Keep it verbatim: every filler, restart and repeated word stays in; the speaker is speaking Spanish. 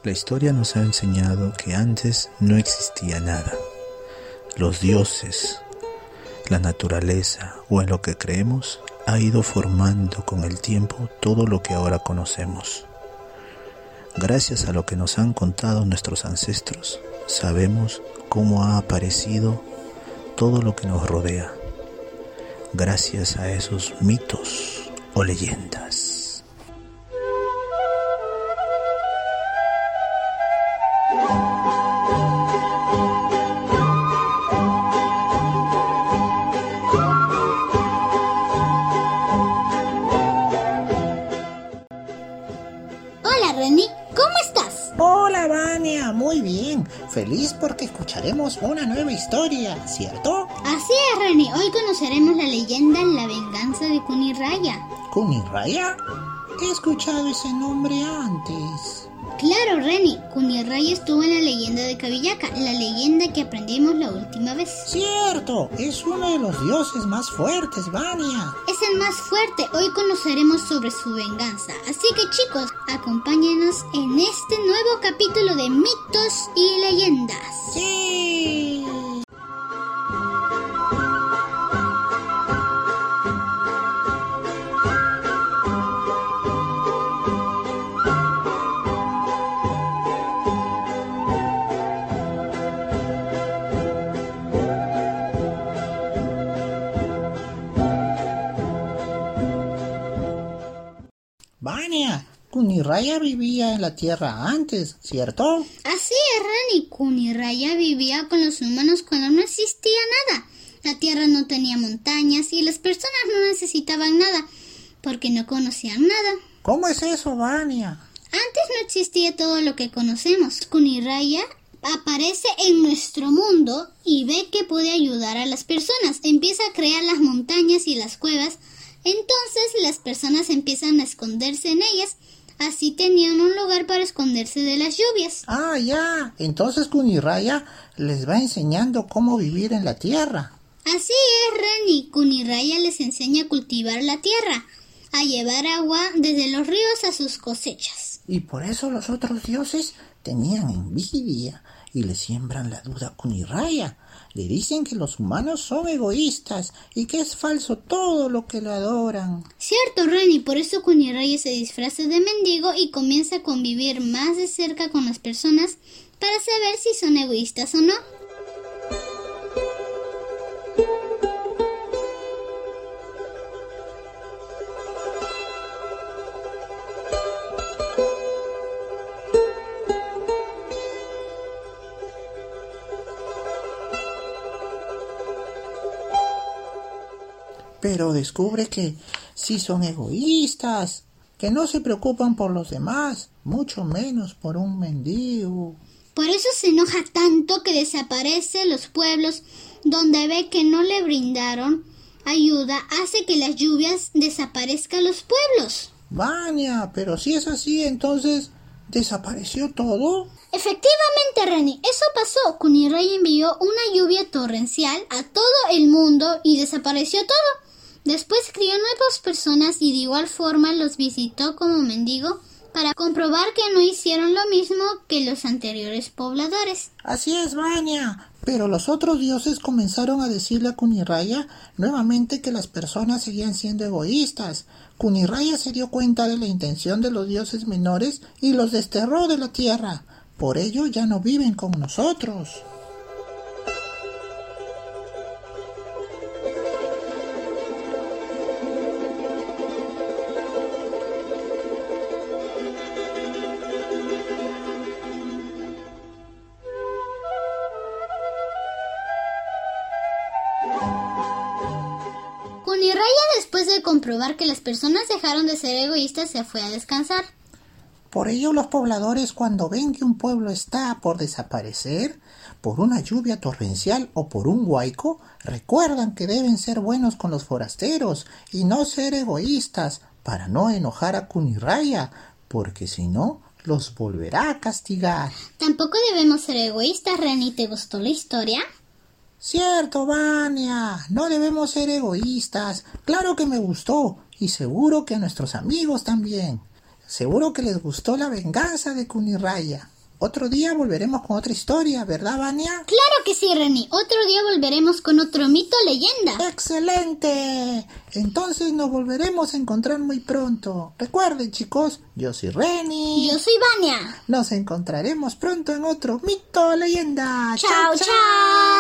La historia nos ha enseñado que antes no existía nada. Los dioses, la naturaleza o en lo que creemos ha ido formando con el tiempo todo lo que ahora conocemos. Gracias a lo que nos han contado nuestros ancestros, sabemos cómo ha aparecido todo lo que nos rodea. Gracias a esos mitos o leyendas. Hola Reni, ¿cómo estás? Hola Vania, muy bien. Feliz porque escucharemos una nueva historia, ¿cierto? Así es Reni, hoy conoceremos la leyenda La venganza de Kuniraya. ¿Kuniraya? He escuchado ese nombre antes. Claro Reni, Kuniraya estuvo en la leyenda de Kabiyaka, la leyenda que aprendimos la última vez. Cierto, es uno de los dioses más fuertes, Vania. Es el más fuerte, hoy conoceremos sobre su venganza. Así que chicos, acompáñenos en este nuevo capítulo de mitos y leyendas. ¡Sí! Vania, Kuniraya vivía en la tierra antes, ¿cierto? Así es, Rani. Kuniraya vivía con los humanos cuando no existía nada. La tierra no tenía montañas y las personas no necesitaban nada, porque no conocían nada. ¿Cómo es eso, Vania? Antes no existía todo lo que conocemos. Kuniraya aparece en nuestro mundo y ve que puede ayudar a las personas. Empieza a crear las montañas y las cuevas. Entonces las personas empiezan a esconderse en ellas. Así tenían un lugar para esconderse de las lluvias. Ah, ya. Entonces Kuniraya les va enseñando cómo vivir en la tierra. Así es, Reni. Kuniraya les enseña a cultivar la tierra, a llevar agua desde los ríos a sus cosechas. Y por eso los otros dioses tenían envidia y le siembran la duda a Kuniraya. Le dicen que los humanos son egoístas y que es falso todo lo que le adoran. Cierto, Reni, por eso Kuniraya se disfraza de mendigo y comienza a convivir más de cerca con las personas para saber si son egoístas o no. Pero descubre que sí son egoístas, que no se preocupan por los demás, mucho menos por un mendigo. Por eso se enoja tanto que desaparece los pueblos donde ve que no le brindaron ayuda, hace que las lluvias desaparezcan los pueblos. Vania, pero si es así, entonces ¿desapareció todo? Efectivamente, Reni, eso pasó. Kuniraya envió una lluvia torrencial a todo el mundo y desapareció todo. Después crió nuevas personas y de igual forma los visitó como mendigo para comprobar que no hicieron lo mismo que los anteriores pobladores. Así es, Vania. Pero los otros dioses comenzaron a decirle a Kuniraya nuevamente que las personas seguían siendo egoístas. Kuniraya se dio cuenta de la intención de los dioses menores y los desterró de la tierra. Por ello ya no viven con nosotros. Kuniraya, después de comprobar que las personas dejaron de ser egoístas, se fue a descansar. Por ello los pobladores, cuando ven que un pueblo está por desaparecer, por una lluvia torrencial o por un huaico, recuerdan que deben ser buenos con los forasteros y no ser egoístas para no enojar a Kuniraya, porque si no, los volverá a castigar. Tampoco debemos ser egoístas, Reni. ¿Te gustó la historia? Cierto, Vania, no debemos ser egoístas. Claro que me gustó y seguro que a nuestros amigos también. Seguro que les gustó la venganza de Kuniraya. Otro día volveremos con otra historia, ¿verdad, Vania? Claro que sí, Reni. Otro día volveremos con otro mito o leyenda. ¡Excelente! Entonces nos volveremos a encontrar muy pronto. Recuerden, chicos, yo soy Reni. Yo soy Vania. Nos encontraremos pronto en otro mito o leyenda. ¡Chao, chao!